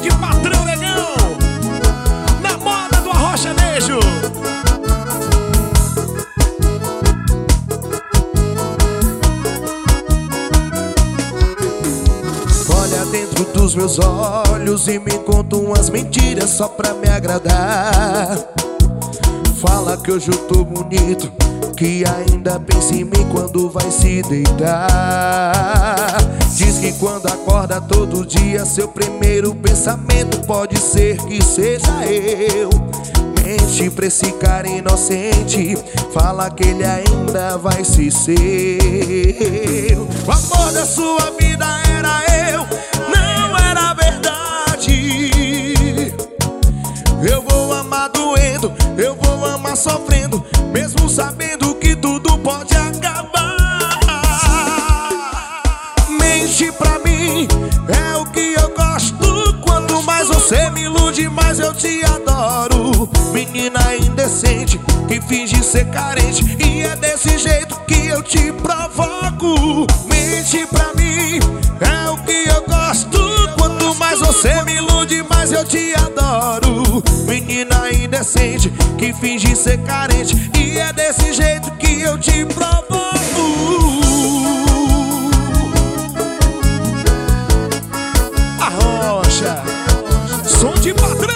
de patrão negão, na moda do arrochanejo. Olha dentro dos meus olhos e me conta umas mentiras só pra me agradar. Fala que hoje eu tô bonito, que ainda pensa em mim quando vai se deitar. Diz que quando acorda todo dia seu primeiro pensamento pode ser que seja eu. Mente pra esse cara inocente, fala que ele ainda vai se ser. O amor da sua vida era eu, não era verdade. Eu vou amar doendo, eu vou amar sofrendo, mesmo sabendo que tudo pode acabar. Mente pra mim, é o que eu gosto. Quanto mais você me ilude, mais eu te adoro. Menina indecente, que finge ser carente, e é desse jeito que eu te provoco. Mente pra mim, é o que eu gosto. Quanto mais você me ilude, mais eu te adoro. Menina indecente, que finge ser carente, e é desse jeito que eu te provoco. Arrocha, som de patrão.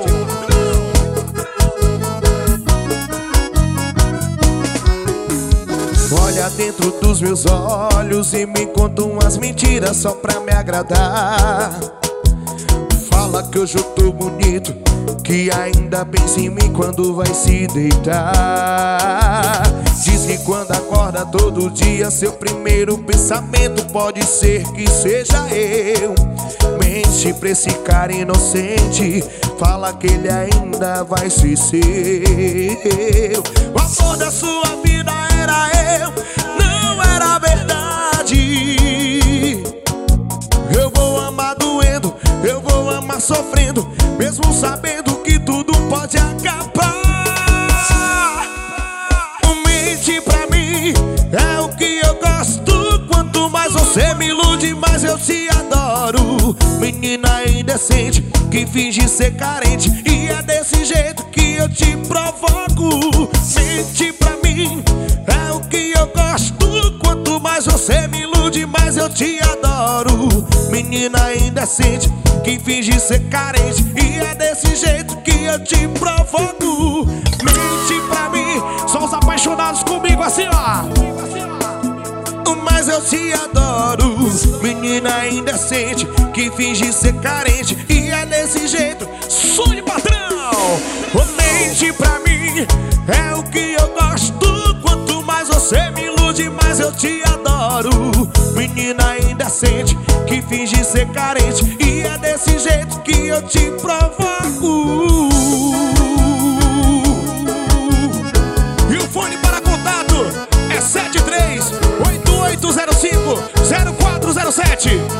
Olha dentro dos meus olhos e me conta umas mentiras só pra me agradar. Fala que hoje eu tô bonito, que ainda pensa em mim quando vai se deitar. Diz que quando acorda todo dia seu primeiro pensamento pode ser que seja eu. Mente pra esse cara inocente, fala que ele ainda vai se ser. O amor da sua vida era eu, não era verdade. Eu vou amar doendo, eu vou amar sofrendo, mesmo sabendo que tudo pode acabar. Mente pra mim, é o que eu gosto. Quanto mais você me ilude, mais eu te adoro. Menina indecente, que finge ser carente, e é desse jeito que eu te provoco. Mente pra mim, é o que eu gosto. Quanto mais você me ilude, mais eu te adoro. Menina indecente, que finge ser carente, e é desse jeito que eu te provoco. Mente pra mim, Só os apaixonados comigo assim, ó. mas eu te adoro. Menina indecente, que finge ser carente, e é desse jeito. Som de patrão. Mente pra mim, é o que eu gosto. Quanto mais você me ilude, mais eu te adoro. Menina indecente, que finge ser carente, e é desse jeito que eu te provoco. E o fone para contato é 73-8805-0407.